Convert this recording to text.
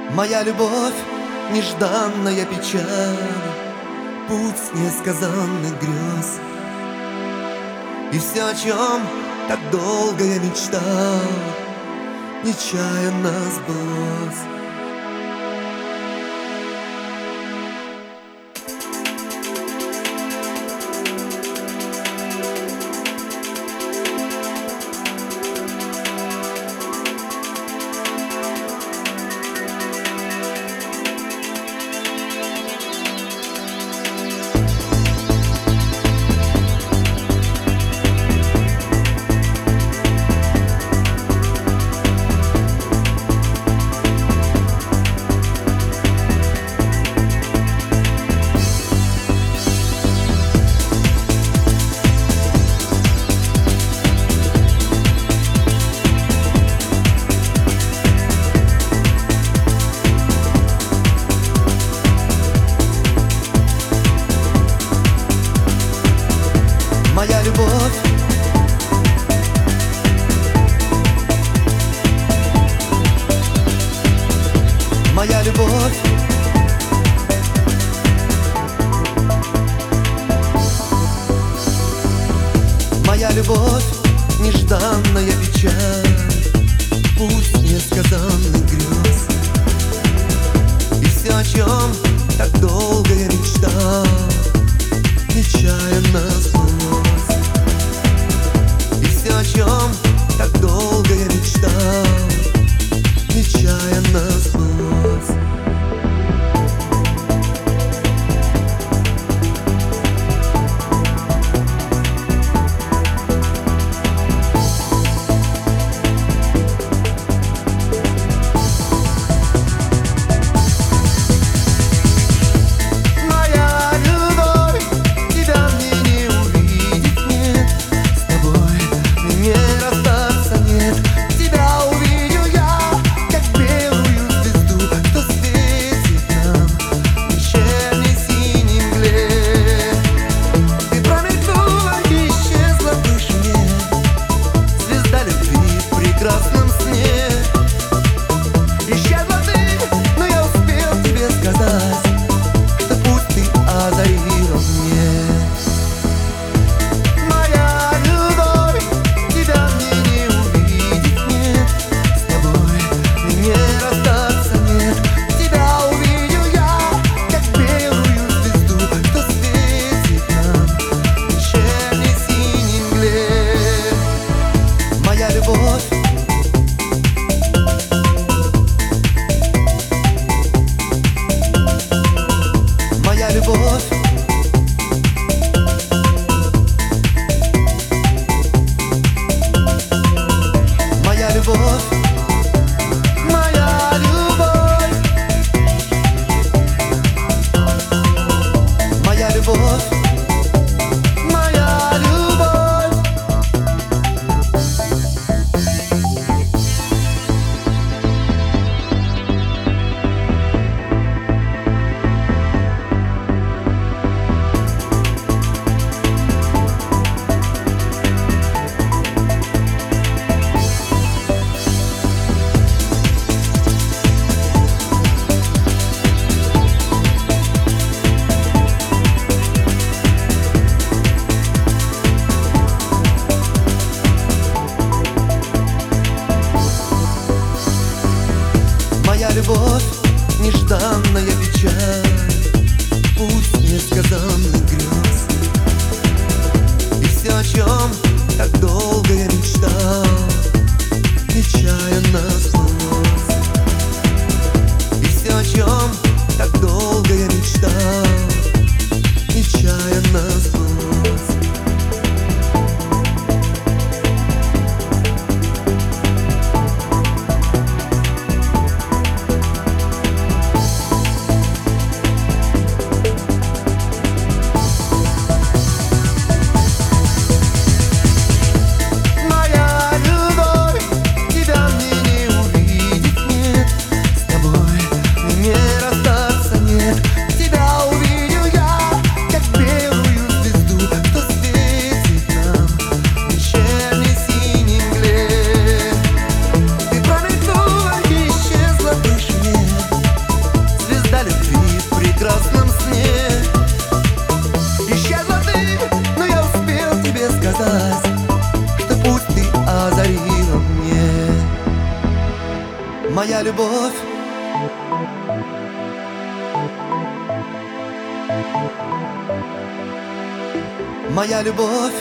Моя любовь, нежданная печаль, путь несказанных грез. И все, о чем так долго я мечтал, нечаянно сбылось. Моя любовь, моя любовь, моя любовь, нежданная печаль, путь несказанных грез. И все, о чем так долго я мечтал, нечаянно сбылось. И все, о чем так долго я мечтал, нечаянно сбылось. Моя любовь, нежданная печаль, путь несказанных грез. И все, о чем так долго я мечтал, нечаянно сбылось. И все, о чем так долго я мечтал, нечаянно сбылось. Моя любовь, тебя мне не увидеть. казалось, что путь ты озарила мне. Моя любовь, моя любовь,